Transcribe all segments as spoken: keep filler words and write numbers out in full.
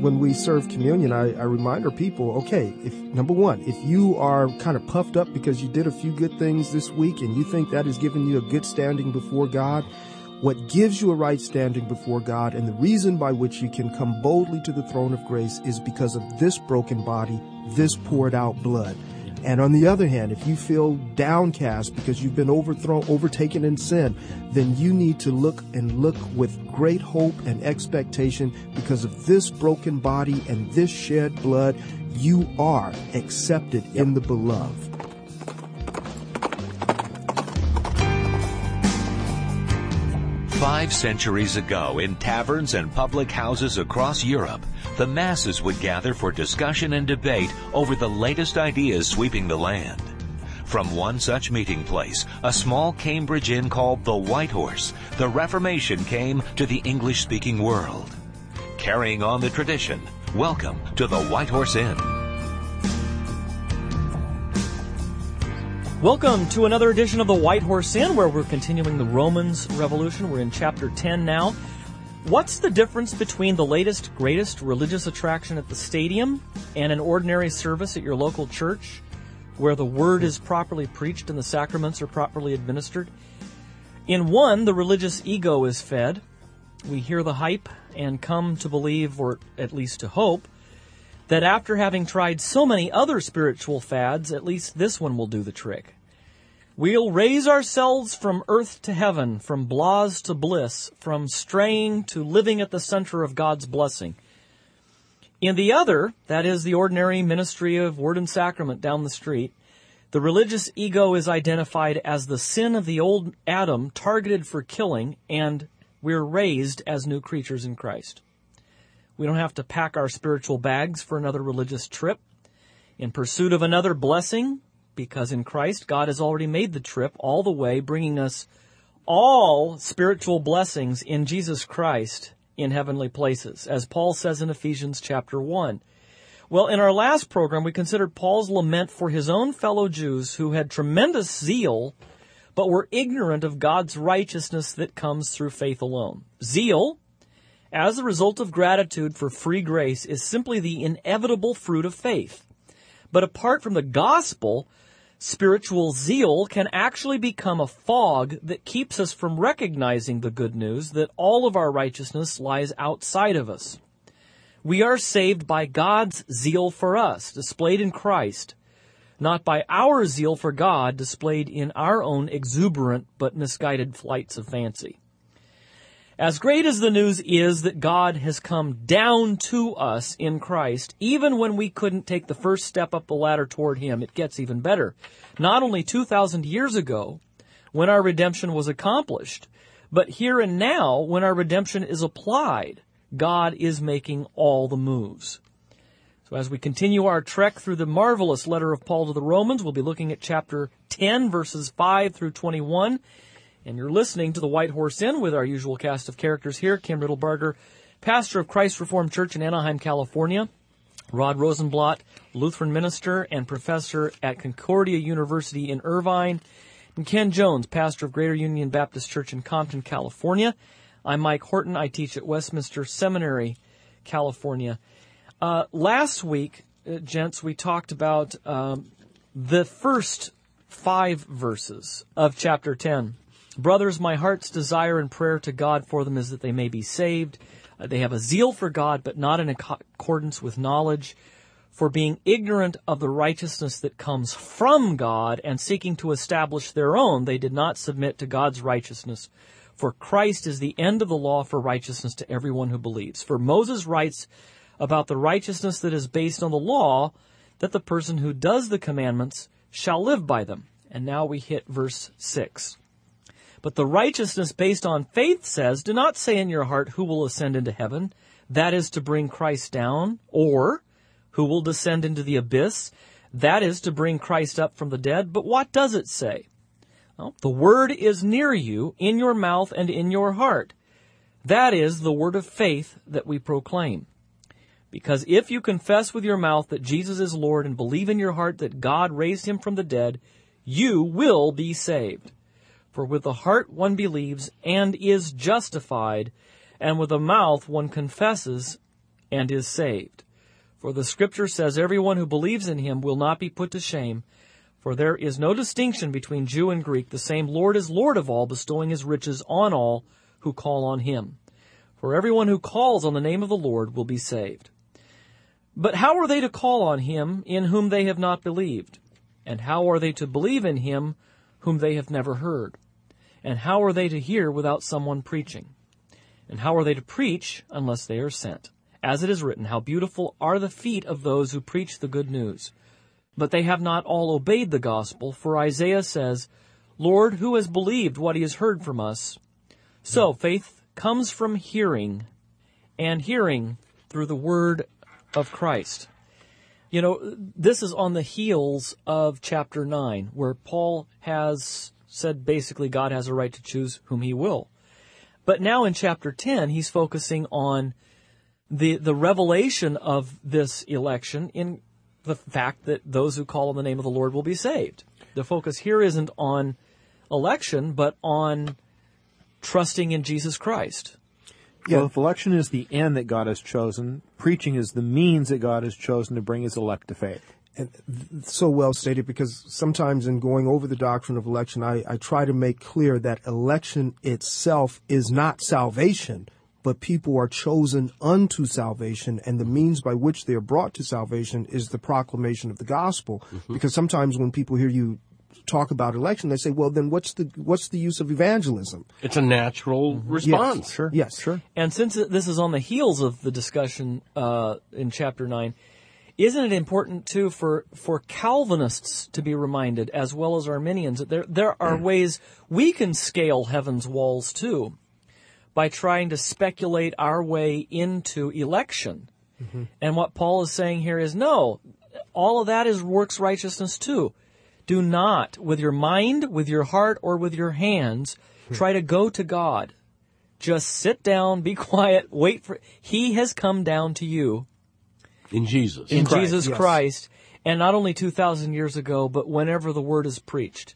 when we serve communion, I, I remind our people, okay, if number one, if you are kind of puffed up because you did a few good things this week and you think that has given you a good standing before God, what gives you a right standing before God and the reason by which you can come boldly to the throne of grace is because of this broken body, this poured out blood. And on the other hand, if you feel downcast because you've been overthrown, overtaken in sin, then you need to look and look with great hope and expectation because of this broken body and this shed blood, you are accepted yep. in the beloved. Five centuries ago, in taverns and public houses across Europe, the masses would gather for discussion and debate over the latest ideas sweeping the land. From one such meeting place, a small Cambridge inn called the White Horse, the Reformation came to the English-speaking world. Carrying on the tradition, welcome to the White Horse Inn. Welcome to another edition of the White Horse Inn, where we're continuing the Romans Revolution. We're in chapter ten now. What's the difference between the latest, greatest religious attraction at the stadium and an ordinary service at your local church, where the word is properly preached and the sacraments are properly administered? In one, the religious ego is fed. We hear the hype and come to believe, or at least to hope, that after having tried so many other spiritual fads, at least this one will do the trick. We'll raise ourselves from earth to heaven, from blahs to bliss, from straying to living at the center of God's blessing. In the other, that is the ordinary ministry of word and sacrament down the street, the religious ego is identified as the sin of the old Adam targeted for killing, and we're raised as new creatures in Christ. We don't have to pack our spiritual bags for another religious trip in pursuit of another blessing, because in Christ, God has already made the trip all the way, bringing us all spiritual blessings in Jesus Christ in heavenly places, as Paul says in Ephesians chapter one. Well, in our last program, we considered Paul's lament for his own fellow Jews who had tremendous zeal, but were ignorant of God's righteousness that comes through faith alone. Zeal, as a result of gratitude for free grace, is simply the inevitable fruit of faith. But apart from the gospel, spiritual zeal can actually become a fog that keeps us from recognizing the good news that all of our righteousness lies outside of us. We are saved by God's zeal for us, displayed in Christ, not by our zeal for God, displayed in our own exuberant but misguided flights of fancy. As great as the news is that God has come down to us in Christ, even when we couldn't take the first step up the ladder toward Him, it gets even better. Not only two thousand years ago, when our redemption was accomplished, but here and now, when our redemption is applied, God is making all the moves. So as we continue our trek through the marvelous letter of Paul to the Romans, we'll be looking at chapter ten, verses five through twenty-one. And you're listening to the White Horse Inn with our usual cast of characters here. Kim Riddlebarger, pastor of Christ Reformed Church in Anaheim, California. Rod Rosenblatt, Lutheran minister and professor at Concordia University in Irvine. And Ken Jones, pastor of Greater Union Baptist Church in Compton, California. I'm Mike Horton. I teach at Westminster Seminary, California. Uh, last week, uh, gents, we talked about um, the first five verses of chapter ten. Brothers, my heart's desire and prayer to God for them is that they may be saved. Uh, they have a zeal for God, but not in accordance with knowledge, for being ignorant of the righteousness that comes from God and seeking to establish their own, they did not submit to God's righteousness. For Christ is the end of the law for righteousness to everyone who believes. For Moses writes about the righteousness that is based on the law, that the person who does the commandments shall live by them. And now we hit verse six. But the righteousness based on faith says, do not say in your heart, who will ascend into heaven? That is to bring Christ down. Or, who will descend into the abyss? That is to bring Christ up from the dead. But what does it say? Well, the word is near you, in your mouth and in your heart. That is the word of faith that we proclaim. Because if you confess with your mouth that Jesus is Lord and believe in your heart that God raised him from the dead, you will be saved. For with the heart one believes and is justified, and with the mouth one confesses and is saved. For the Scripture says, everyone who believes in him will not be put to shame, for there is no distinction between Jew and Greek. The same Lord is Lord of all, bestowing his riches on all who call on him. For everyone who calls on the name of the Lord will be saved. But how are they to call on him in whom they have not believed? And how are they to believe in him whom they have never heard? And how are they to hear without someone preaching? And how are they to preach unless they are sent? As it is written, how beautiful are the feet of those who preach the good news. But they have not all obeyed the gospel, for Isaiah says, Lord, who has believed what he has heard from us? So faith comes from hearing, and hearing through the word of Christ. You know, this is on the heels of chapter nine, where Paul has said basically God has a right to choose whom he will. But now in chapter ten, he's focusing on the the revelation of this election in the fact that those who call on the name of the Lord will be saved. The focus here isn't on election, but on trusting in Jesus Christ. Yeah. Well, if election is the end that God has chosen, preaching is the means that God has chosen to bring his elect to faith. And th- so well stated, because sometimes in going over the doctrine of election, I, I try to make clear that election itself is not salvation, but people are chosen unto salvation, and the means by which they are brought to salvation is the proclamation of the gospel. Mm-hmm. Because sometimes when people hear you talk about election, they say, well, then what's the what's the use of evangelism? It's a natural mm-hmm. response. Yes, sure. Yes, sure. And since this is on the heels of the discussion uh, in chapter nine, isn't it important, too, for, for Calvinists to be reminded, as well as Arminians, that there, there are ways we can scale heaven's walls, too, by trying to speculate our way into election. Mm-hmm. And what Paul is saying here is, no, all of that is works righteousness, too. Do not, with your mind, with your heart, or with your hands, try to go to God. Just sit down, be quiet, wait for... He has come down to you. In Jesus. In Christ, Jesus yes. Christ. And not only two thousand years ago, but whenever the word is preached.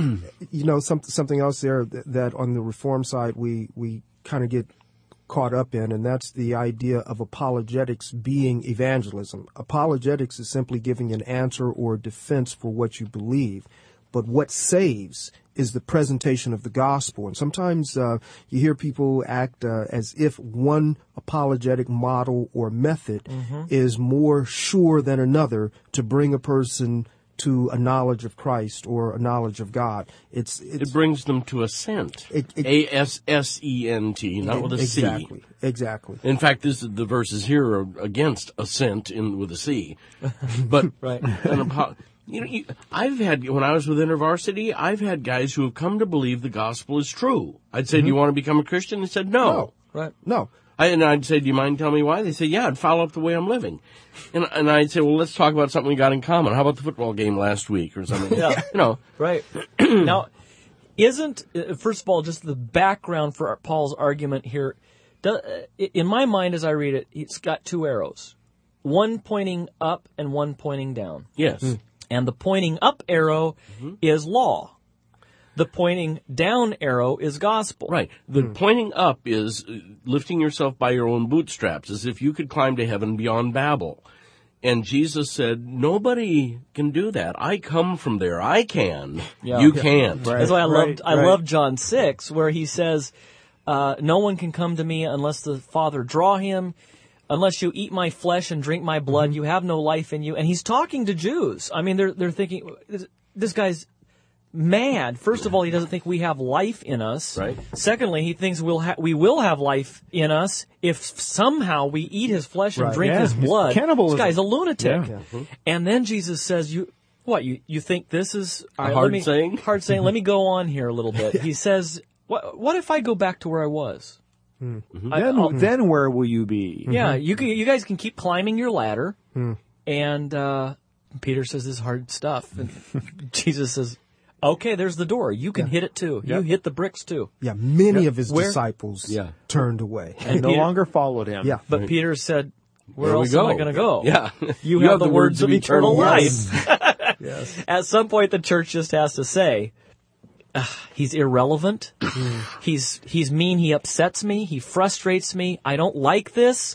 You know, some, something else there that, that on the Reform side we, we kind of get caught up in, and that's the idea of apologetics being evangelism. Apologetics is simply giving an answer or defense for what you believe. But what saves is the presentation of the gospel. And sometimes uh, you hear people act uh, as if one apologetic model or method mm-hmm. is more sure than another to bring a person to a knowledge of Christ or a knowledge of God. It's, it's It brings them to assent. It, it, A S S E N T, not with a C. Exactly. Exactly. In fact, this is, the verses here are against assent in with a C. But right. an apo- you know, you, I've had, when I was with InterVarsity, I've had guys who have come to believe the gospel is true. I'd say, mm-hmm. do you want to become a Christian? They said, no. No. Right. No. I, and I'd say, do you mind telling me why? They say, yeah, I'd follow up the way I'm living. And, and I'd say, well, let's talk about something we got in common. How about the football game last week or something? Yeah. You know. Right. Now, isn't, first of all, just the background for Paul's argument here, does, in my mind as I read it, it's got two arrows. One pointing up and one pointing down. Yes. Mm. And the pointing up arrow mm-hmm. is law. The pointing down arrow is gospel. Right. The mm. pointing up is lifting yourself by your own bootstraps, as if you could climb to heaven beyond Babel. And Jesus said, nobody can do that. I come from there. I can. Yeah. You can't. Right. That's why I loved, right. I love John six, where he says, uh, no one can come to me unless the Father draw him. Unless you eat my flesh and drink my blood, mm-hmm. you have no life in you. And he's talking to Jews. I mean, they're they're thinking, this guy's mad. First of all, he doesn't think we have life in us. Right. Secondly, he thinks we'll ha- we will have life in us if somehow we eat his flesh and right. drink yeah. his blood. Cannibalism. This guy's a lunatic. Yeah. Mm-hmm. And then Jesus says, "You what? You you think this is a right, hard me, saying? Hard saying. Let me go on here a little bit." He says, "What what if I go back to where I was?" Mm-hmm. I, then, then where will you be? Yeah, mm-hmm. you can, you guys can keep climbing your ladder. Mm. And uh, Peter says this is hard stuff. And Jesus says, okay, there's the door. You can yeah. hit it too. Yep. You hit the bricks too. Yeah, many yeah. of his Where? disciples yeah. turned away. And, and no Peter, longer followed him. Yeah. But right. Peter said, where, where else go? am I going to go? Yeah. You, you have, have the, the words of eternal, eternal life. life. Yes. At some point, the church just has to say, Uh, he's irrelevant. he's he's mean. He upsets me. He frustrates me. I don't like this.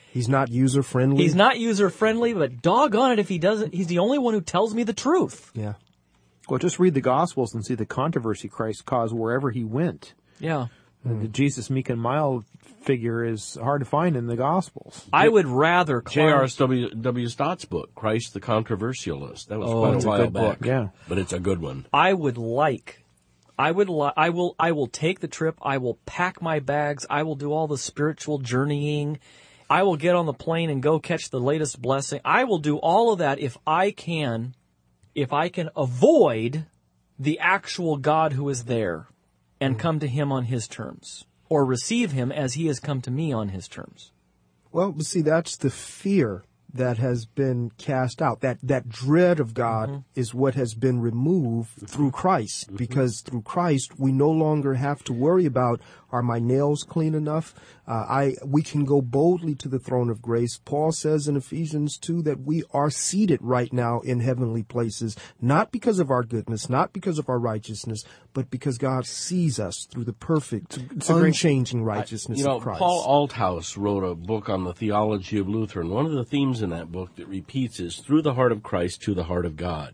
He's not user-friendly. He's not user-friendly, but doggone it if he doesn't. He's the only one who tells me the truth. Yeah. Well, just read the Gospels and see the controversy Christ caused wherever he went. Yeah. Mm. The Jesus meek and mild figure is hard to find in the Gospels. I would rather J climb... R S W. W. Stott's book, Christ the Controversialist. That was Oh, quite it's a a while good back. book, yeah. But it's a good one. I would like... I would li- I will I will take the trip. I will pack my bags. I will do all the spiritual journeying. I will get on the plane and go catch the latest blessing. I will do all of that if I can if I can avoid the actual God who is there and come to him on his terms, or receive him as he has come to me on his terms. Well, but see, that's the fear that has been cast out. That that dread of God mm-hmm. is what has been removed through Christ, mm-hmm. because through Christ we no longer have to worry about, are my nails clean enough? Uh, I we can go boldly to the throne of grace. Paul says in Ephesians two that we are seated right now in heavenly places, not because of our goodness, not because of our righteousness, but because God sees us through the perfect, it's unchanging great, righteousness I, you know, of Christ. Paul Althaus wrote a book on the theology of Luther, and one of the themes in that book that repeats is through the heart of Christ to the heart of God.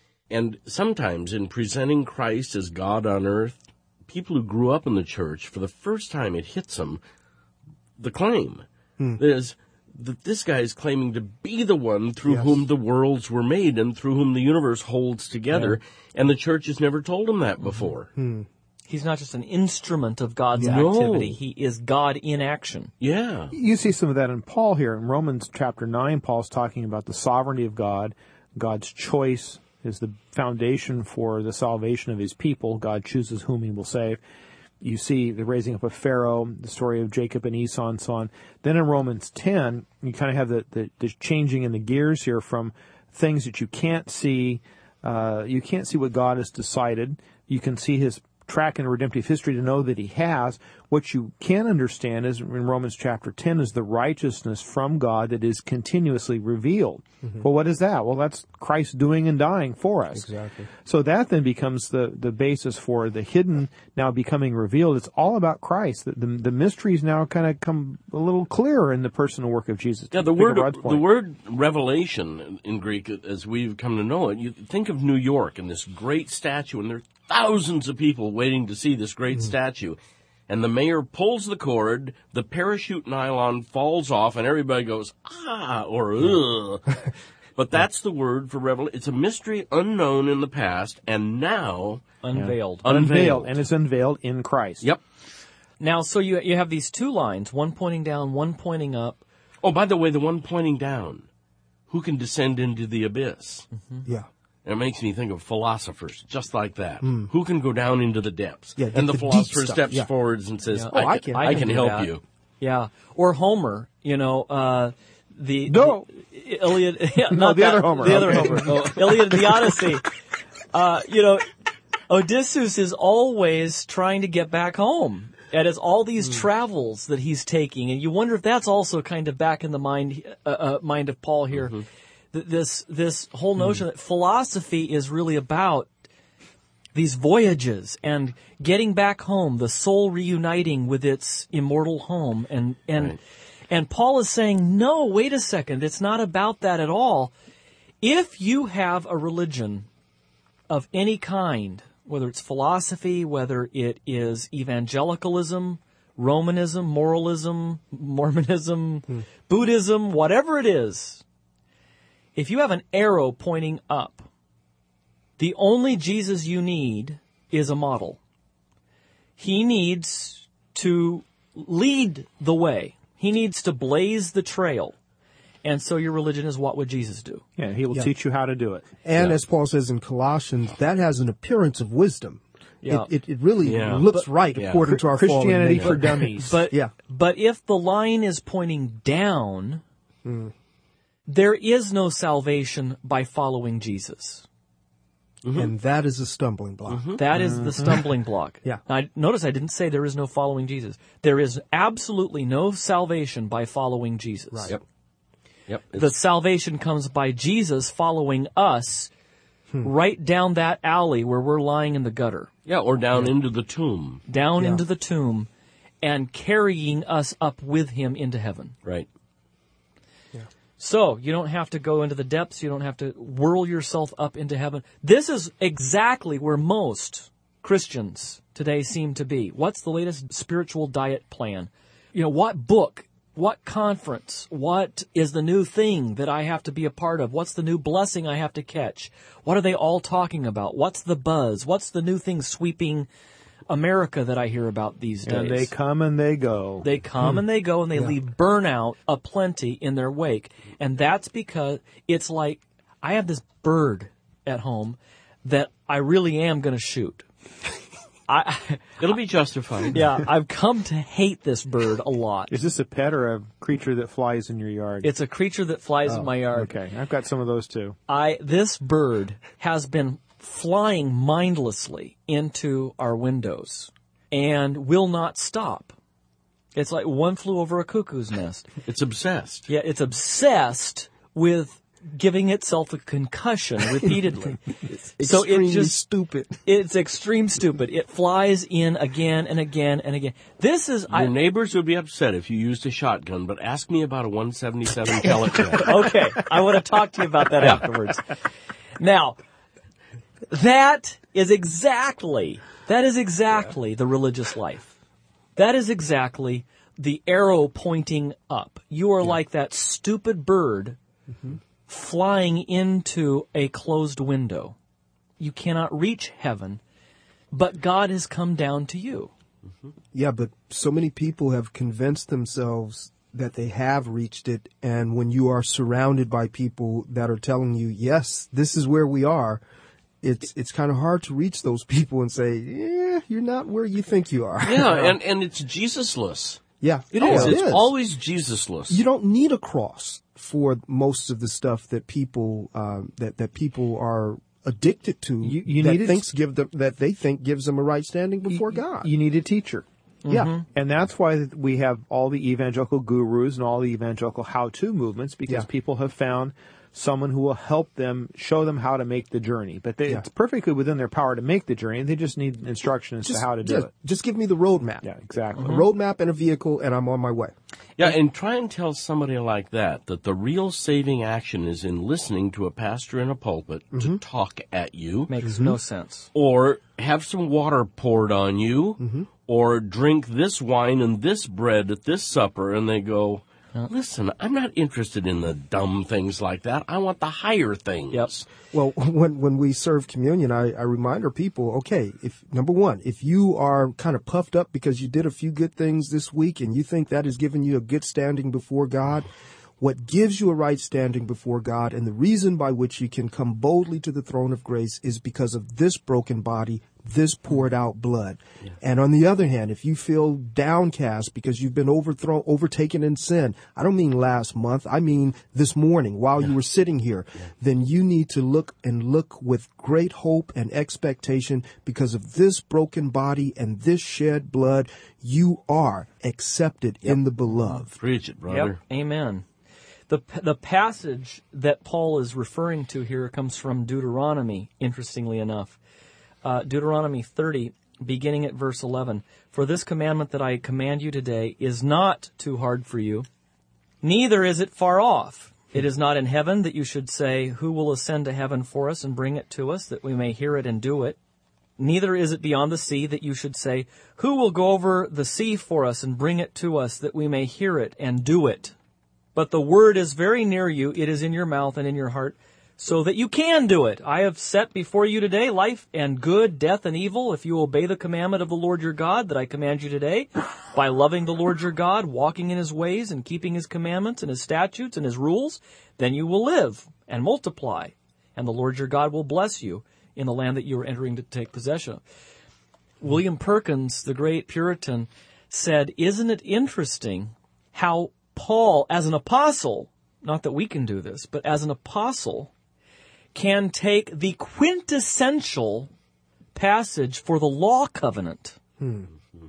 And sometimes in presenting Christ as God on earth, people who grew up in the church, for the first time it hits them, the claim hmm. is that this guy is claiming to be the one through yes. whom the worlds were made and through whom the universe holds together, yeah. and the church has never told him that before. Hmm. He's not just an instrument of God's no. activity. He is God in action. Yeah. You see some of that in Paul here. In Romans chapter nine, Paul's talking about the sovereignty of God. God's choice is the foundation for the salvation of his people. God chooses whom he will save. You see the raising up of Pharaoh, the story of Jacob and Esau, and so on. Then in Romans ten, you kind of have the, the, the changing in the gears here from things that you can't see. Uh, you can't see what God has decided. You can see his track in redemptive history to know that he has. What you can understand is in Romans chapter ten is the righteousness from God that is continuously revealed. Mm-hmm. Well, what is that? Well, that's Christ doing and dying for us. Exactly. So that then becomes the, the basis for the hidden now becoming revealed. It's all about Christ. The, the, the mysteries now kind of come a little clearer in the personal work of Jesus. Yeah, the word the word revelation in Greek, as we've come to know it, you think of New York and this great statue, and there are thousands of people waiting to see this great mm-hmm. statue. And the mayor pulls the cord, the parachute nylon falls off, and everybody goes, ah, or ugh. But that's the word for revelation. It's a mystery unknown in the past, and now unveiled. Yeah. Unveiled. And it's unveiled in Christ. Yep. Now, so you you have these two lines, one pointing down, one pointing up. Oh, by the way, the one pointing down, who can descend into the abyss? Mm-hmm. Yeah. And it makes me think of philosophers, just like that. Mm. Who can go down into the depths? Yeah, and the, the philosopher stuff, steps yeah. forwards and says, Yeah. I, oh, I can, can, I I can can help that. you. Yeah. Or Homer, you know, uh, the, no. the Iliad, yeah, no, not the that, other Homer. The other Okay. Homer. Oh, Iliad, the Odyssey. Uh, you know, Odysseus is always trying to get back home. And it's all these mm. travels that he's taking, and you wonder if that's also kind of back in the mind uh, uh, mind of Paul here. Mm-hmm. Th- this this whole notion mm. that philosophy is really about these voyages and getting back home, the soul reuniting with its immortal home, and and right. and Paul is saying, no, wait a second, it's not about that at all. If you have a religion of any kind, whether it's philosophy, whether it is evangelicalism, Romanism, moralism, Mormonism, hmm. Buddhism, whatever it is, if you have an arrow pointing up, the only Jesus you need is a model. He needs to lead the way. He needs to blaze the trail. And so your religion is, what would Jesus do? Yeah, he will yeah. teach you how to do it. And yeah. as Paul says in Colossians, that has an appearance of wisdom. Yeah. It, it, it really yeah. looks but, right yeah. according to our Christianity fallen for dummies. But, yeah. but if the line is pointing down, mm. there is no salvation by following Jesus. Mm-hmm. And that is a stumbling block. Mm-hmm. That is the stumbling block. Yeah. I, notice I didn't say there is no following Jesus. There is absolutely no salvation by following Jesus. Right. Yep. Yep. The salvation comes by Jesus following us hmm. right down that alley where we're lying in the gutter. Yeah, or down yeah. into the tomb. Down yeah. into the tomb and carrying us up with him into heaven. Right. So you don't have to go into the depths. You don't have to whirl yourself up into heaven. This is exactly where most Christians today seem to be. What's the latest spiritual diet plan? You know, what book, what conference, what is the new thing that I have to be a part of? What's the new blessing I have to catch? What are they all talking about? What's the buzz? What's the new thing sweeping America that I hear about these days? And they come and they go. They come and they go, and they Yeah. leave burnout aplenty in their wake. And that's because it's like, I have this bird at home that I really am going to shoot. I, It'll be justified. yeah, I've come to hate this bird a lot. Is this a pet or a creature that flies in your yard? It's a creature that flies in my yard. Okay, I've got some of those too. I this bird has been flying mindlessly into our windows and will not stop. It's like one flew over a cuckoo's nest. It's obsessed. Yeah, it's obsessed with giving itself a concussion repeatedly. So it Extremely just stupid. it's extreme stupid. It flies in again and again and again. This is Your I neighbors would be upset if you used a shotgun, but ask me about a one seventy-seven pellet gun. okay. I want to talk to you about that afterwards. Now, that is exactly that is exactly the religious life. That is exactly the arrow pointing up. You are like that stupid bird flying into a closed window. You cannot reach heaven, but God has come down to you. Yeah, but so many people have convinced themselves that they have reached it, and when you are surrounded by people that are telling you, yes, this is where we are, it's it's kind of hard to reach those people and say, yeah, you're not where you think you are. Yeah, and, and it's Jesusless. Yeah, It Oh, is. it It's is. always Jesusless. You don't need a cross for most of the stuff that people um, that that people are addicted to. You- you that need it- thinks give them that they think gives them a right standing before God. You need a teacher. Yeah, And that's why we have all the evangelical gurus and all the evangelical how-to movements, because Yeah. people have found someone who will help them, show them how to make the journey. But they, Yeah. it's perfectly within their power to make the journey, and they just need instruction as just to how to do just, it. just give me the roadmap. Yeah, exactly. A roadmap and a vehicle, and I'm on my way. Yeah, and try and tell somebody like that that the real saving action is in listening to a pastor in a pulpit to talk at you, Makes no sense. or have some water poured on you, or drink this wine and this bread at this supper, and they go, listen, I'm not interested in the dumb things like that. I want the higher things. Yep. Well, when when we serve communion, I, I remind our people, okay, if number one, if you are kind of puffed up because you did a few good things this week and you think that has given you a good standing before God, what gives you a right standing before God and the reason by which you can come boldly to the throne of grace is because of this broken body, this poured out blood. Yeah. And on the other hand, if you feel downcast because you've been overthrown, overtaken in sin, I don't mean last month, I mean this morning while yeah. you were sitting here, yeah. then you need to look and look with great hope and expectation because of this broken body and this shed blood, you are accepted yep. in the beloved. Preach it, brother. Yep. Amen. The the passage that Paul is referring to here comes from Deuteronomy, interestingly enough. Uh, Deuteronomy thirty, beginning at verse eleven. For this commandment that I command you today is not too hard for you, neither is it far off. It is not in heaven that you should say, who will ascend to heaven for us and bring it to us, that we may hear it and do it? Neither is it beyond the sea that you should say, who will go over the sea for us and bring it to us, that we may hear it and do it? But the word is very near you, it is in your mouth and in your heart, so that you can do it. I have set before you today life and good, death and evil. If you obey the commandment of the Lord your God that I command you today, by loving the Lord your God, walking in his ways and keeping his commandments and his statutes and his rules, then you will live and multiply, and the Lord your God will bless you in the land that you are entering to take possession of. William Perkins, the great Puritan, said, isn't it interesting how Paul, as an apostle, not that we can do this, but as an apostle, can take the quintessential passage for the law covenant hmm.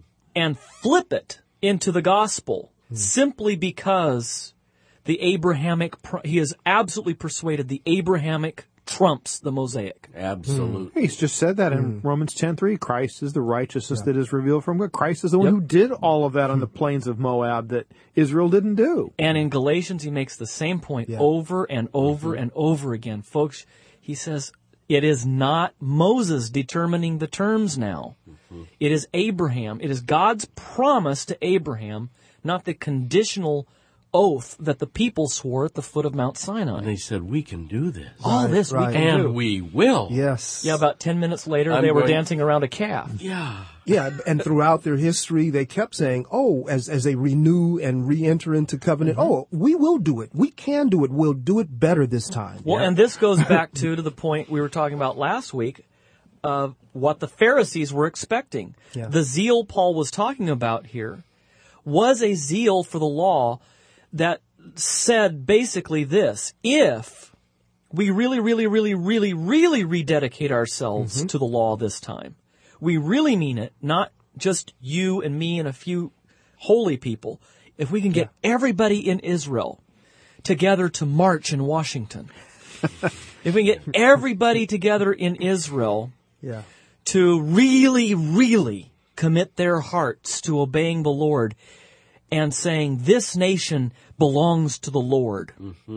and flip it into the gospel hmm. simply because the Abrahamic, he is absolutely persuaded the Abrahamic trumps the Mosaic. Absolutely. He's just said that in Romans ten three. Christ is the righteousness that is revealed from God. Christ is the one Yep. who did all of that on the plains of Moab that Israel didn't do. And in Galatians, he makes the same point Yeah. over and over and over again. Folks, he says, it is not Moses determining the terms now. It is Abraham. It is God's promise to Abraham, not the conditional oath that the people swore at the foot of Mount Sinai. And they said, we can do this. All Right, this right. we can do. And we will. Yes. Yeah, about ten minutes later, I'm they were going- dancing around a calf. Yeah. Yeah, and throughout their history, they kept saying, oh, as as they renew and re-enter into covenant, oh, we will do it. We can do it. We'll do it better this time. Well, and this goes back to, to the point we were talking about last week of what the Pharisees were expecting. Yeah. The zeal Paul was talking about here was a zeal for the law that said basically this: if we really, really, really, really, really rededicate ourselves to the law this time, we really mean it, not just you and me and a few holy people. If we can get everybody in Israel together to march in Washington, if we can get everybody together in Israel Yeah. to really, really commit their hearts to obeying the Lord and saying, this nation belongs to the Lord,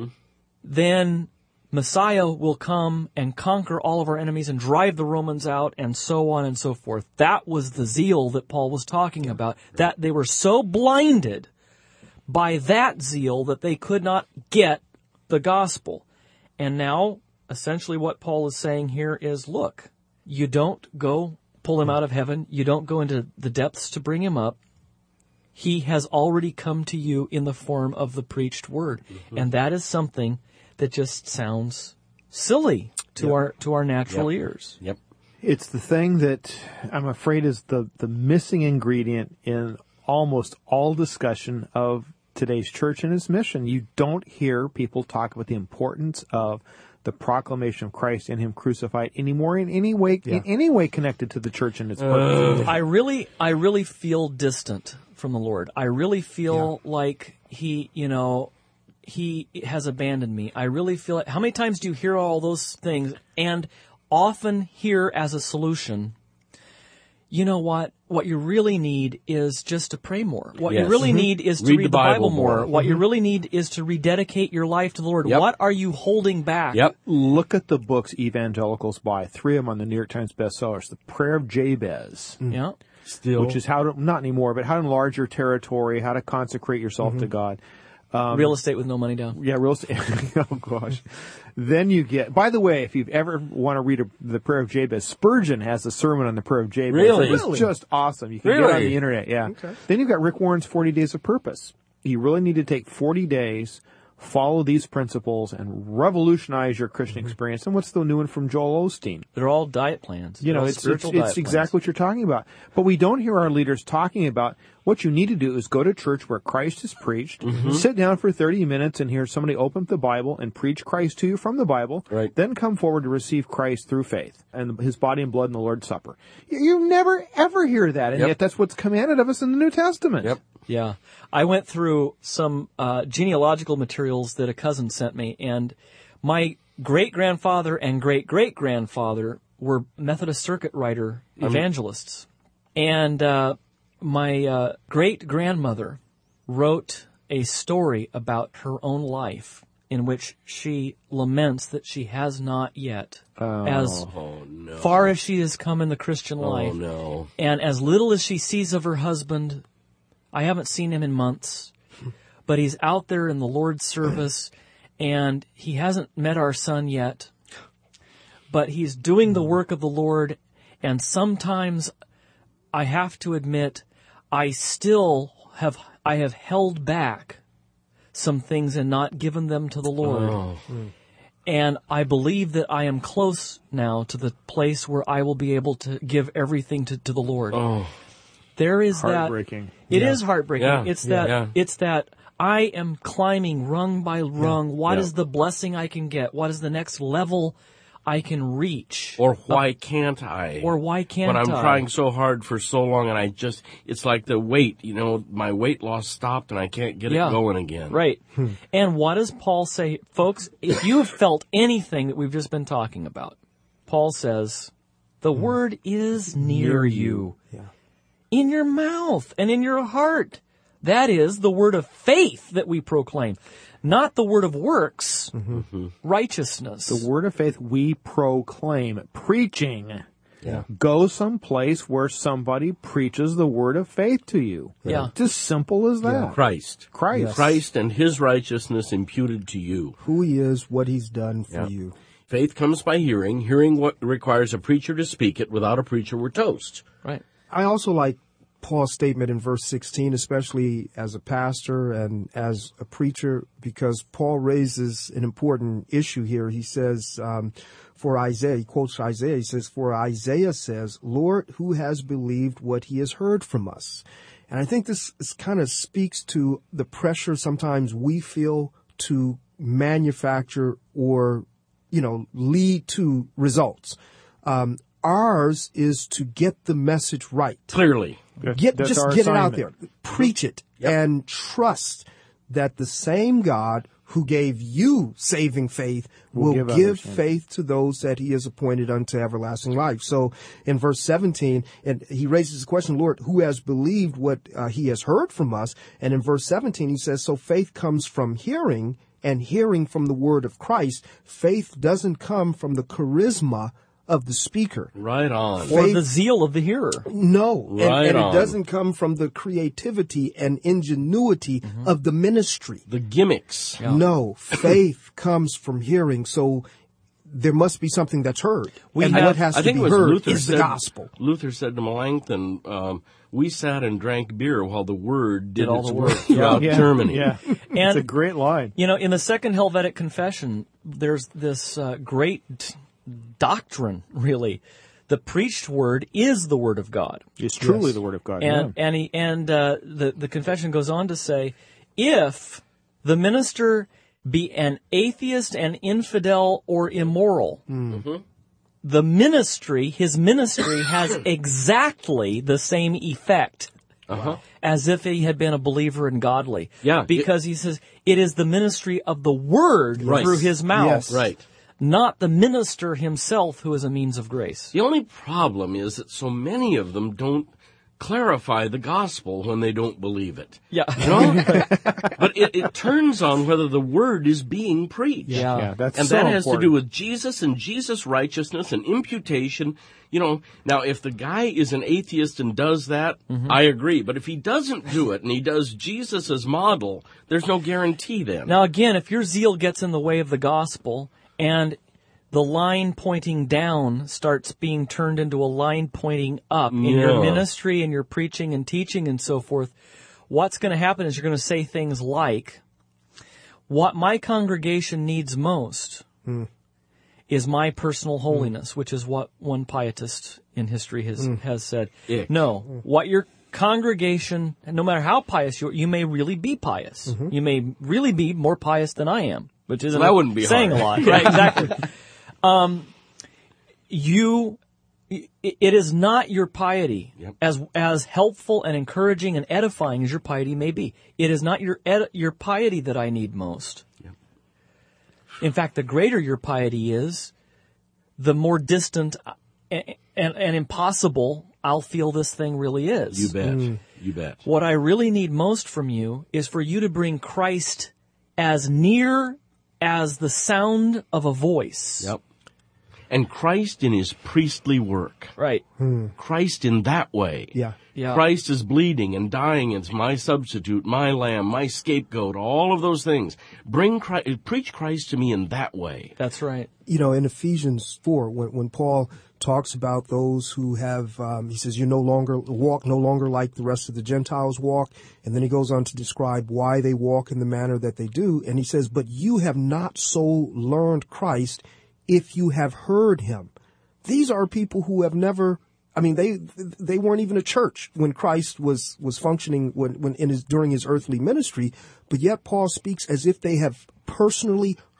then Messiah will come and conquer all of our enemies and drive the Romans out and so on and so forth. That was the zeal that Paul was talking about, that they were so blinded by that zeal that they could not get the gospel. And now, essentially what Paul is saying here is, look, you don't go pull him out of heaven. You don't go into the depths to bring him up. He has already come to you in the form of the preached word. And that is something that just sounds silly to Yep. our to our natural Yep. ears. Yep. It's the thing that I'm afraid is the, the missing ingredient in almost all discussion of today's church and its mission. You don't hear people talk about the importance of the proclamation of Christ and Him crucified anymore in any way, Yeah. in any way connected to the church and its purpose. I really, I really feel distant from the Lord. I really feel like He, you know, He has abandoned me. I really feel it. How many times do you hear all those things and often hear as a solution, you know what? What you really need is just to pray more. What Yes. you really Mhm. need is to Read read, the the Bible, Bible more. more. What you really need is to rededicate your life to the Lord. Yep. What are you holding back? Yep. Look at the books evangelicals buy. Three of them on the New York Times bestsellers. The Prayer of Jabez. Yeah. Still. Which is how to, not anymore, but how to enlarge your territory, how to consecrate yourself to God. Real estate with no money down. Yeah, real estate. Oh, gosh. Then you get, by the way, if you've ever want to read a, the Prayer of Jabez, Spurgeon has a sermon on the Prayer of Jabez. Really? It's Really? just awesome. You can get it on Really? the internet, yeah. Okay. Then you've got Rick Warren's forty Days of Purpose. You really need to take forty days, follow these principles, and revolutionize your Christian experience. And what's the new one from Joel Osteen? They're all diet plans. You They're know, all it's, it's, spiritual it's diet exactly plans. what you're talking about. But we don't hear our leaders talking about what you need to do is go to church where Christ is preached, sit down for thirty minutes and hear somebody open up the Bible and preach Christ to you from the Bible, Right. then come forward to receive Christ through faith and His body and blood in the Lord's Supper. You, you never, ever hear that, and Yep. yet that's what's commanded of us in the New Testament. Yep. Yeah. I went through some uh, genealogical materials that a cousin sent me, and my great-grandfather and great-great-grandfather were Methodist Circuit Rider evangelists. And uh, my uh, great-grandmother wrote a story about her own life in which she laments that she has not yet, as Oh, no. far as she has come in the Christian life, Oh, no. and as little as she sees of her husband. I haven't seen him in months, but he's out there in the Lord's service, and he hasn't met our son yet, but he's doing the work of the Lord, and sometimes I have to admit, I still have, I have held back some things and not given them to the Lord. Oh. And I believe that I am close now to the place where I will be able to give everything to, to the Lord. Oh. There is that. Heartbreaking. It is heartbreaking. Yeah. It's Yeah. that. Yeah. It's that I am climbing rung by rung. What Yeah. is the blessing I can get? What is the next level I can reach. Or why can't I? Or why can't When I'm I? trying so hard for so long and I just, it's like the weight, you know, my weight loss stopped and I can't get Yeah. it going again. Right. And what does Paul say? Folks, if you have felt anything that we've just been talking about, Paul says, the word is near you. Yeah. In your mouth and in your heart. That is the word of faith that we proclaim, not the word of works, mm-hmm. righteousness. The word of faith we proclaim, preaching. Yeah. Go someplace where somebody preaches the word of faith to you. Yeah. It's as simple as that. Christ. Christ. Yes. Christ and his righteousness imputed to you. Who he is, what he's done for Yeah. you. Faith comes by hearing. Hearing what requires a preacher to speak it. Without a preacher, we're toast. Right. I also like Paul's statement in verse sixteen, especially as a pastor and as a preacher, because Paul raises an important issue here. He says, um, for Isaiah, he quotes Isaiah, he says, for Isaiah says, Lord, who has believed what he has heard from us? And I think this, this kind of speaks to the pressure sometimes we feel to manufacture or, you know, lead to results. Um, ours is to get the message right. Clearly. Get, That's just our get it out assignment. there. Preach it and trust that the same God who gave you saving faith will, Will give, give others, yeah. faith to those that he has appointed unto everlasting life. So in verse seventeen, and he raises the question, Lord, who has believed what uh, he has heard from us? And in verse seventeen, he says, so faith comes from hearing, and hearing from the word of Christ. Faith doesn't come from the charisma of the speaker. Right on. Or Faith- the zeal of the hearer. No, and, Right and it on. doesn't come from the creativity and ingenuity of the ministry. The gimmicks. No, faith comes from hearing. So there must be something that's heard. We and have- what has I to think be it was heard Luther is said, the gospel. Luther said to Melanchthon, um, we sat and drank beer while the word did, Did all its the work work. throughout Yeah. Germany. Yeah. And- It's a great line. You know, in the Second Helvetic Confession, there's this uh, great doctrine, really. The preached word is the word of God. It's truly Yes. the word of God. And yeah. and he, and uh, the the confession goes on to say, if the minister be an atheist, an infidel, or immoral, the ministry, his ministry, has exactly the same effect Uh-huh. as if he had been a believer and godly. Yeah. because he says it is the ministry of the word Right. through his mouth, Yes. Right. not the minister himself who is a means of grace. The only problem is that so many of them don't clarify the gospel when they don't believe it. Yeah. You know? But it, it turns on whether the word is being preached. Yeah. yeah, that's And so that has important. to do with Jesus and Jesus' righteousness and imputation. You know, now if the guy is an atheist and does that, I agree. But if he doesn't do it and he does Jesus as model, there's no guarantee then. Now again, if your zeal gets in the way of the gospel and the line pointing down starts being turned into a line pointing up in your Yeah. ministry and your preaching and teaching and so forth, what's going to happen is you're going to say things like, what my congregation needs most is my personal holiness, which is what one pietist in history has, has said. Ick. No, what your congregation, no matter how pious you are, you may really be pious. You may really be more pious than I am, which isn't that wouldn't be saying hard. a lot. Right, exactly. um, you, it, it is not your piety, Yep. as as helpful and encouraging and edifying as your piety may be. It is not your ed, your piety that I need most. Yep. In fact, the greater your piety is, the more distant and, and, and impossible I'll feel this thing really is. You bet. You bet. What I really need most from you is for you to bring Christ as near as the sound of a voice. Yep. And Christ in his priestly work. Right. Christ in that way. Yeah. Yeah. Christ is bleeding and dying as my substitute, my lamb, my scapegoat, all of those things. Bring Christ, preach Christ to me in that way. That's right. You know, in Ephesians four, when, when Paul talks about those who have, um, he says, you no longer walk, no longer like the rest of the Gentiles walk. And then he goes on to describe why they walk in the manner that they do. And he says, but you have not so learned Christ if you have heard him. These are people who have never, I mean, they, they weren't even a church when Christ was, was functioning when, when in his, during his earthly ministry. But yet Paul speaks as if they have personally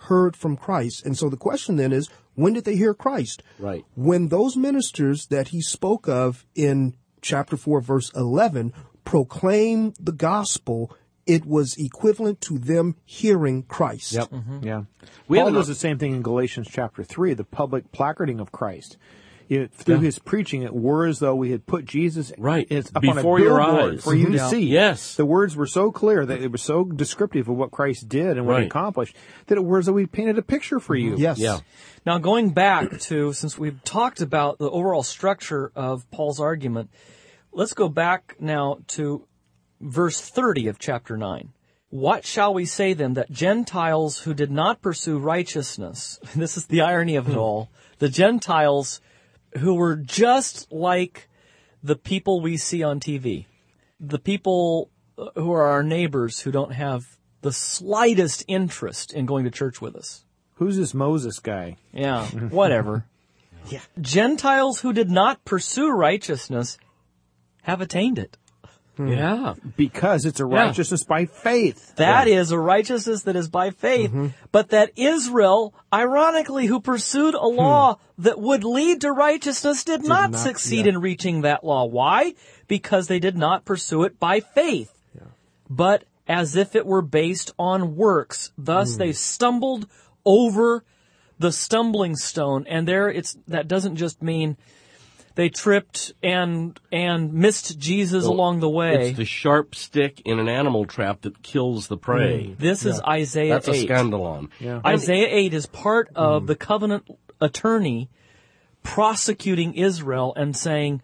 heard from Christ. And so the question then is, when did they hear Christ? Right. When those ministers that he spoke of in chapter four, verse eleven, proclaimed the gospel, it was equivalent to them hearing Christ. Yep. Mm-hmm. Yeah. We Paul have does an- the same thing in Galatians chapter three, the public placarding of Christ. It, through Yeah. his preaching, it were as though we had put Jesus Right. it's up Before on a your billboard eyes. for you Mhm. to Yeah. see. Yes. The words were so clear, that it was so descriptive of what Christ did and what he Right. accomplished, that it were as though we painted a picture for you. Yes. Yeah. Now, going back to, since we've talked about the overall structure of Paul's argument, let's go back now to verse thirty of chapter nine. What shall we say then, that Gentiles who did not pursue righteousness, this is the irony of it all, the Gentiles who were just like the people we see on T V, the people who are our neighbors who don't have the slightest interest in going to church with us. Who's this Moses guy? Yeah, whatever. Yeah. Gentiles who did not pursue righteousness have attained it. Yeah. Because it's a Yeah. righteousness by faith. That is a righteousness that is by faith, but that Israel, ironically, who pursued a law that would lead to righteousness, did, not, not, succeed yeah. in reaching that law. Why? Because they did not pursue it by faith, but as if it were based on works. Thus they stumbled over the stumbling stone, and there it's that doesn't just mean they tripped and and missed Jesus Well, along the way. It's the sharp stick in an animal trap that kills the prey. This is Isaiah That's a eight. scandalon. Yeah. Isaiah eight is part of the covenant attorney prosecuting Israel and saying,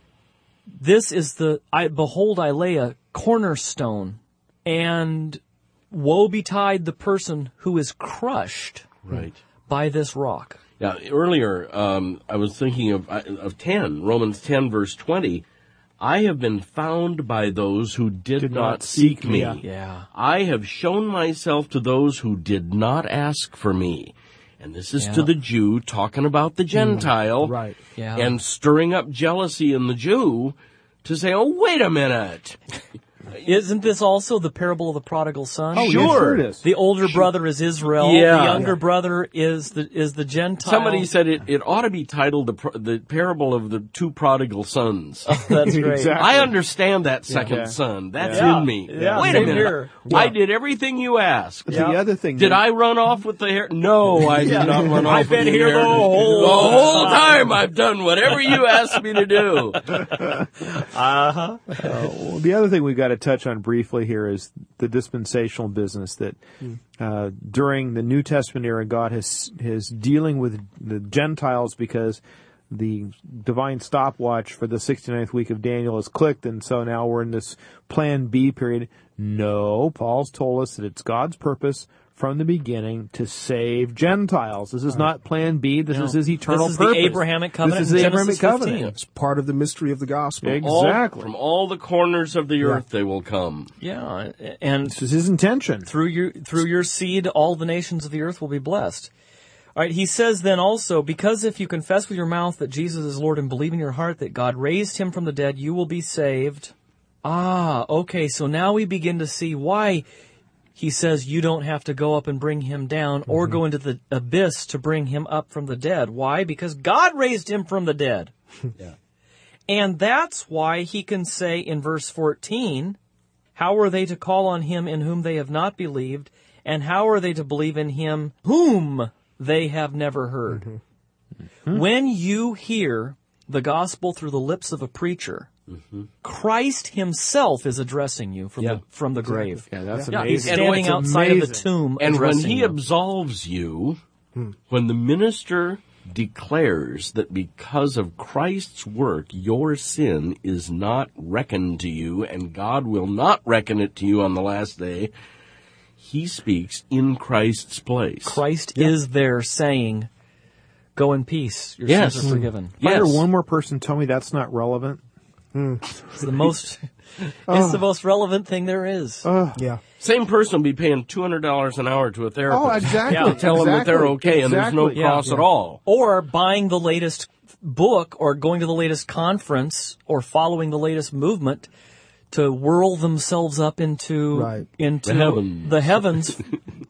this is the, I behold, I lay a cornerstone, and woe betide the person who is crushed Right. by this rock. Yeah, earlier, um, I was thinking of, of ten, Romans ten, verse twenty. I have been found by those who did, Did not, not seek seek me. me. Yeah. I have shown myself to those who did not ask for me. And this is Yeah. to the Jew talking about the Gentile. Right. Yeah. And stirring up jealousy in the Jew to say, oh, wait a minute. Isn't this also the parable of the prodigal son? Oh, yeah, Sure. sure it is. The older brother is Israel. Yeah. The younger brother is the is the Gentile. Somebody said it, it ought to be titled the, pro- the parable of the two prodigal sons. That's great. Exactly. I understand that second Yeah. son. That's Yeah. in me. Yeah. Wait a Same minute. here. I did everything you asked. The other thing. Did that- I run off with the hair? No, I did not run off I've with been the here hair. the whole The whole time. time I've done whatever you asked me to do. Uh, well, the other thing we've got to touch on briefly here is the dispensational business that uh, during the New Testament era, God has is dealing with the Gentiles because the divine stopwatch for the sixty-ninth week of Daniel is clicked, and so now we're in this Plan B period. No, Paul's told us that it's God's purpose from the beginning to save Gentiles. This is not Plan B. This No. is his eternal This is the purpose. Abrahamic covenant This is in the Genesis Abrahamic covenant. fifteen. It's part of the mystery of the gospel. Exactly. All, from all the corners of the earth they will come. Yeah, and This is his intention. through your through your seed, all the nations of the earth will be blessed. All right. He says then also, because if you confess with your mouth that Jesus is Lord and believe in your heart that God raised him from the dead, you will be saved. Ah, okay. So now we begin to see why he says you don't have to go up and bring him down or go into the abyss to bring him up from the dead. Why? Because God raised him from the dead. Yeah. And that's why he can say in verse fourteen, how are they to call on him in whom they have not believed? And how are they to believe in him whom they have never heard? Mm-hmm. When you hear the gospel through the lips of a preacher, mm-hmm. Christ himself is addressing you from Yeah. the from the grave. Yeah, that's Yeah, amazing. he's And standing what's outside of the amazing. tomb And when addressing he you. absolves you, when the minister declares that because of Christ's work, your sin is not reckoned to you and God will not reckon it to you on the last day, he speaks in Christ's place. Christ is there saying, go in peace, your Yes. sins are forgiven. If I hear Yes. one more person tell me that's not relevant, It's the most, it's the most relevant thing there is. Yeah. Same person will be paying two hundred dollars an hour to a therapist. Oh, exactly. Yeah. To tell them that they're okay and there's no Exactly. cost Yeah. at all. Or buying the latest book or going to the latest conference or following the latest movement to whirl themselves up into Right. into The heavens. the heavens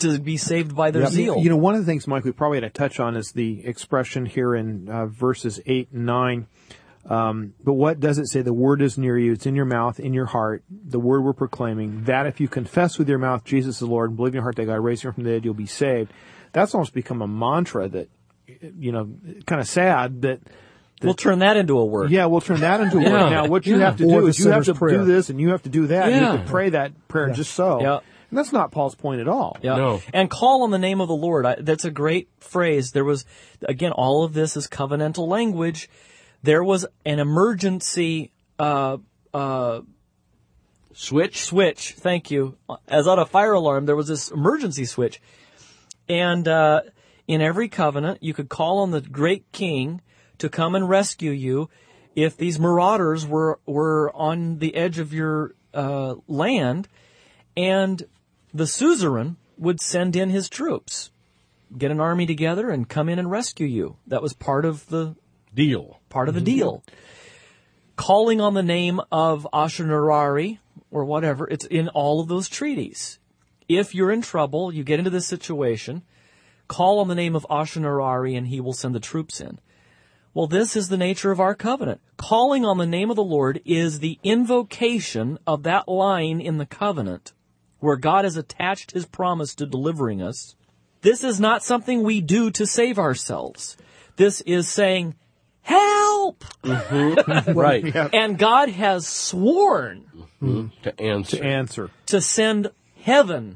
to be saved by their Yeah, zeal. You know, one of the things, Mike, we probably had to touch on is the expression here in uh, verses eight and nine. Um, but what does it say? The word is near you. It's in your mouth, in your heart. The word we're proclaiming, that if you confess with your mouth Jesus is Lord and believe in your heart that God raised him from the dead, you'll be saved. That's almost become a mantra that, you know, kind of sad that, that we'll turn that into a word. Yeah, we'll turn that into a Yeah. word. Now, what you Yeah. have to Or do the is you have to sinner's prayer. do this and you have to do that. And Yeah. you can pray that prayer Yeah. just so. Yeah. And that's not Paul's point at all. Yeah. No. And call on the name of the Lord. I, that's a great phrase. There was, again, all of this is covenantal language. There was an emergency uh, uh, Switch? switch. Thank you. As on a fire alarm, there was this emergency switch. And uh, in every covenant, you could call on the great king to come and rescue you if these marauders were were on the edge of your uh, land. And the suzerain would send in his troops, get an army together, and come in and rescue you. That was part of the Deal. part of the deal. Calling on the name of Ashur-Nerari or whatever, it's in all of those treaties. If you're in trouble, you get into this situation, call on the name of Ashur-Nerari and he will send the troops in. Well, this is the nature of our covenant. Calling on the name of the Lord is the invocation of that line in the covenant where God has attached his promise to delivering us. This is not something we do to save ourselves. This is saying, help! Mm-hmm. Right. Yeah. And God has sworn Mm-hmm. To answer. To answer. to send heaven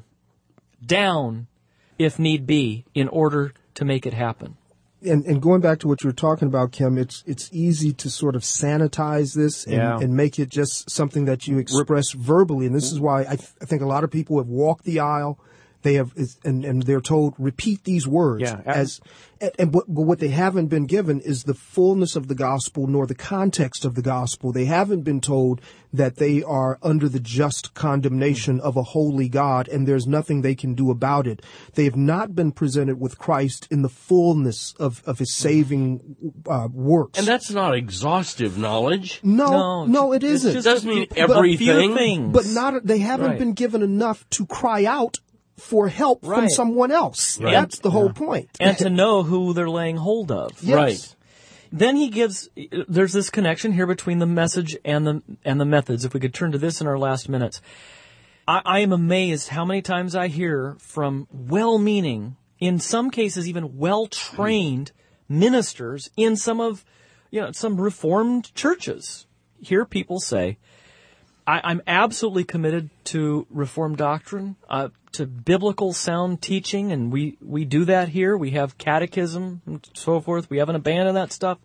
down, if need be, in order to make it happen. And, and going back to what you were talking about, Kim, it's it's easy to sort of sanitize this and, Yeah. and make it just something that you express verbally. And this is why I, th- I think a lot of people have walked the aisle. They have, is- and, and they're told, repeat these words. Yeah. As, and, and but, but what they haven't been given is the fullness of the gospel nor the context of the gospel. They haven't been told that they are under the just condemnation of a holy God and there's nothing they can do about it. They have not been presented with Christ in the fullness of, of his saving uh, works. And that's not exhaustive knowledge. no, No, no, it it's isn't. just Doesn't mean a- a few everything. things. But not, they haven't Right. been given enough to cry out for help from Right. someone else. Right. That's the whole point. and to know who they're laying hold of. Yes. Right. Then he gives, there's this connection here between the message and the and the methods. If we could turn to this in our last minutes. I, I am amazed how many times I hear from well-meaning, in some cases even well-trained ministers in some of, you know, some Reformed churches. Hear people say, I, I'm absolutely committed to Reformed doctrine, uh, to biblical sound teaching, and we, we do that here. We have catechism and so forth. We haven't abandoned that stuff.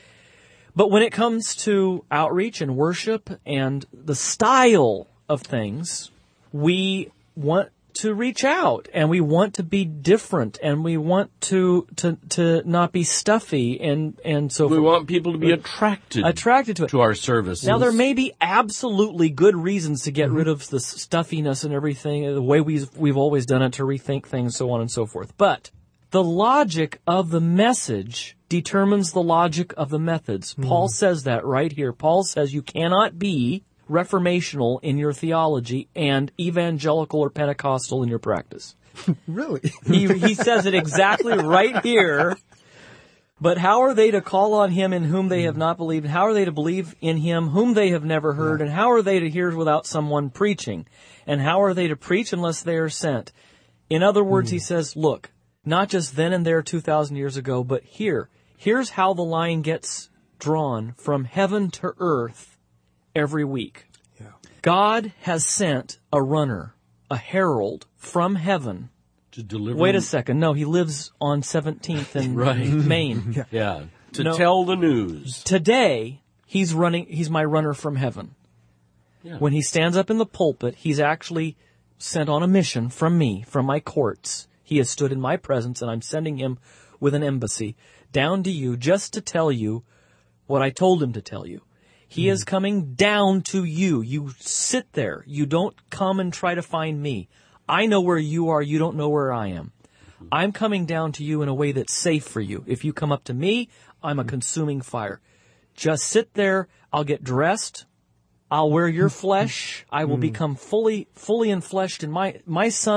But when it comes to outreach and worship and the style of things, we want to reach out and we want to be different and we want to to to not be stuffy and and so We forth. want people to be attracted attracted to it. to our services. Now, there may be absolutely good reasons to get rid of the stuffiness and everything, the way we've, we've always done it, to rethink things, so on and so forth. But the logic of the message determines the logic of the methods. Paul says that right here. Paul says you cannot be reformational in your theology and evangelical or Pentecostal in your practice. Really? He, he says it exactly right here. But how are they to call on him in whom they have not believed? How are they to believe in him whom they have never heard? And how are they to hear without someone preaching? And how are they to preach unless they are sent? In other words, he says, look, not just then and there two thousand years ago, but here. Here's how the line gets drawn from heaven to earth every week. Yeah. God has sent a runner, a herald from heaven. to deliver. Wait a second. No, he lives on seventeenth and Right. Main. Yeah, to No. tell the news. Today, he's running, he's my runner from heaven. Yeah. When he stands up in the pulpit, he's actually sent on a mission from me, from my courts. He has stood in my presence, and I'm sending him with an embassy down to you just to tell you what I told him to tell you. He is coming down to you. You sit there. You don't come and try to find me. I know where you are. You don't know where I am. I'm coming down to you in a way that's safe for you. If you come up to me, I'm a consuming fire. Just sit there. I'll get dressed. I'll wear your flesh. I will become fully, fully enfleshed in my, my son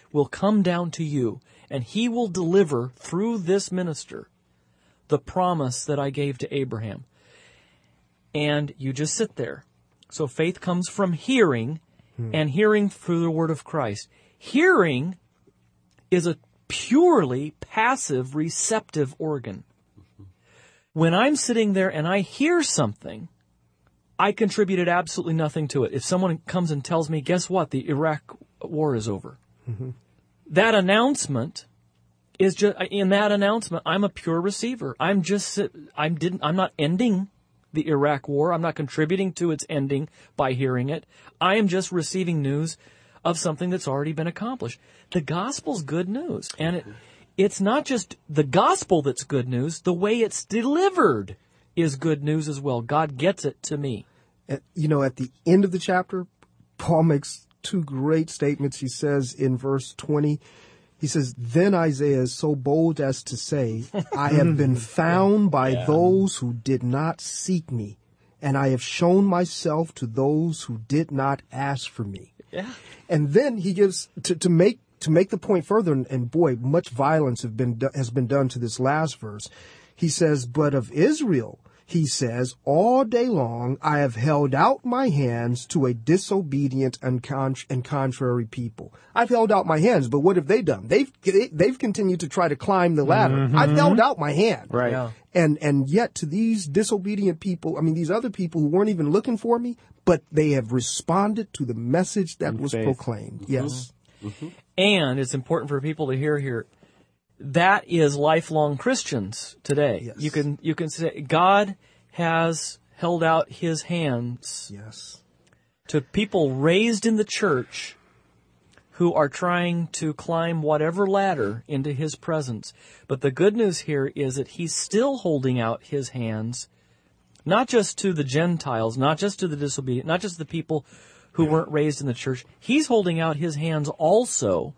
will come down to you, and he will deliver through this minister the promise that I gave to Abraham. And you just sit there. So faith comes from hearing, hmm. and hearing through the word of Christ. Hearing is a purely passive, receptive organ. When I'm sitting there and I hear something, I contributed absolutely nothing to it. If someone comes and tells me, guess what, the Iraq war is over. Mm-hmm. That announcement is just, in that announcement, I'm a pure receiver. I'm just, I'm didn't, I'm not ending the Iraq war. I'm not contributing to its ending by hearing it. I am just receiving news of something that's already been accomplished. The gospel's good news. And it, it's not just the gospel that's good news. The way it's delivered is good news as well. God gets it to me. And, you know, at the end of the chapter, Paul makes two great statements. He says in verse twenty, he says, then Isaiah is so bold as to say, I have been found by yeah. those who did not seek me, and I have shown myself to those who did not ask for me. Yeah. And then he gives, to, to make to make the point further, and, and boy, much violence have been has been done to this last verse. He says, but of Israel, he says, all day long I have held out my hands to a disobedient and, con- and contrary people. I've held out my hands, but what have they done? They've they've continued to try to climb the ladder. Mm-hmm. I've held out my hand. Right. Yeah. And and yet to these disobedient people, I mean, these other people who weren't even looking for me, but they have responded to the message that In was faith. proclaimed. Mm-hmm. Yes. Mm-hmm. And it's important for people to hear here, that is lifelong Christians today. Yes. You can you can say God has held out his hands Yes. to people raised in the church who are trying to climb whatever ladder into his presence. But the good news here is that he's still holding out his hands, not just to the Gentiles, not just to the disobedient, not just the people who weren't raised in the church. He's holding out his hands also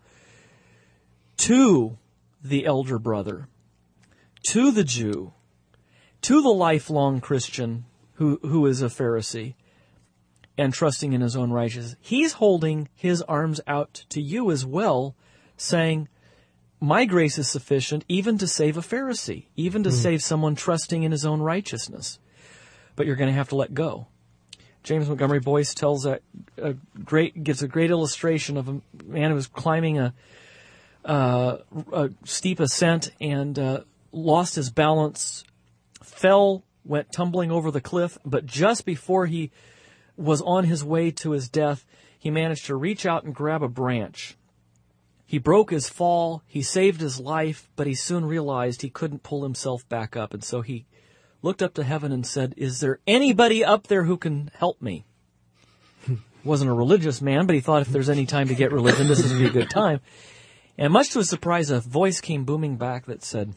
to the elder brother, to the Jew, to the lifelong Christian who, who is a Pharisee and trusting in his own righteousness. He's holding his arms out to you as well, saying, my grace is sufficient even to save a Pharisee, even to mm. save someone trusting in his own righteousness. But you're going to have to let go. James Montgomery Boyce tells a, a great, gives a great illustration of a man who was climbing a, uh, a steep ascent and uh, lost his balance, fell, went tumbling over the cliff, but just before he was on his way to his death, he managed to reach out and grab a branch. He broke his fall, he saved his life, but he soon realized he couldn't pull himself back up, and so he looked up to heaven and said, is there anybody up there who can help me? Wasn't a religious man, but he thought if there's any time to get religion, this would be a good time. And much to his surprise, a voice came booming back that said,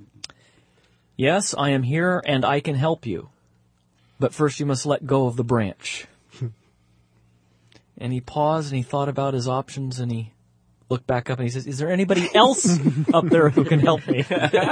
yes, I am here and I can help you, but first you must let go of the branch. And he paused and he thought about his options and he looked back up and he says, is there anybody else up there who can help me?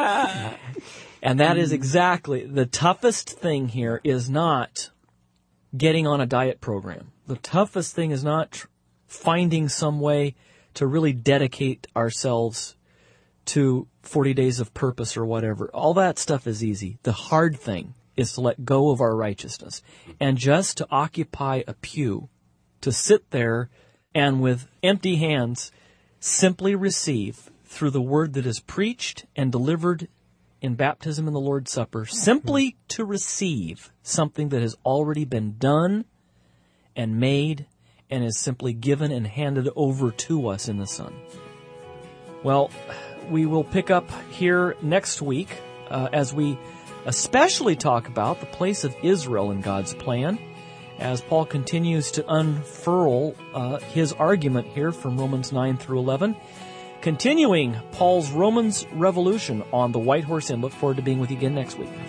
And that is exactly, the toughest thing here is not getting on a diet program. The toughest thing is not tr- finding some way to really dedicate ourselves to forty days of purpose or whatever. All that stuff is easy. The hard thing is to let go of our righteousness and just to occupy a pew, to sit there and with empty hands simply receive through the word that is preached and delivered in baptism and the Lord's Supper, simply to receive something that has already been done and made and is simply given and handed over to us in the Son. Well, we will pick up here next week uh, as we especially talk about the place of Israel in God's plan, as Paul continues to unfurl uh, his argument here from Romans nine through eleven. Continuing Paul's Romans Revolution on the White Horse Inn. Look forward to being with you again next week.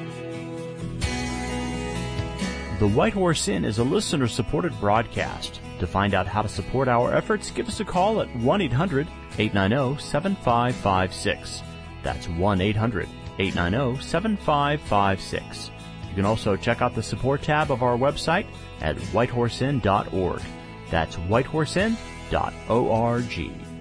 The White Horse Inn is a listener-supported broadcast. To find out how to support our efforts, give us a call at one eight hundred eight nine zero seven five five six. That's one eight hundred eight nine zero seven five five six. You can also check out the support tab of our website at white horse inn dot org. That's white horse inn dot org.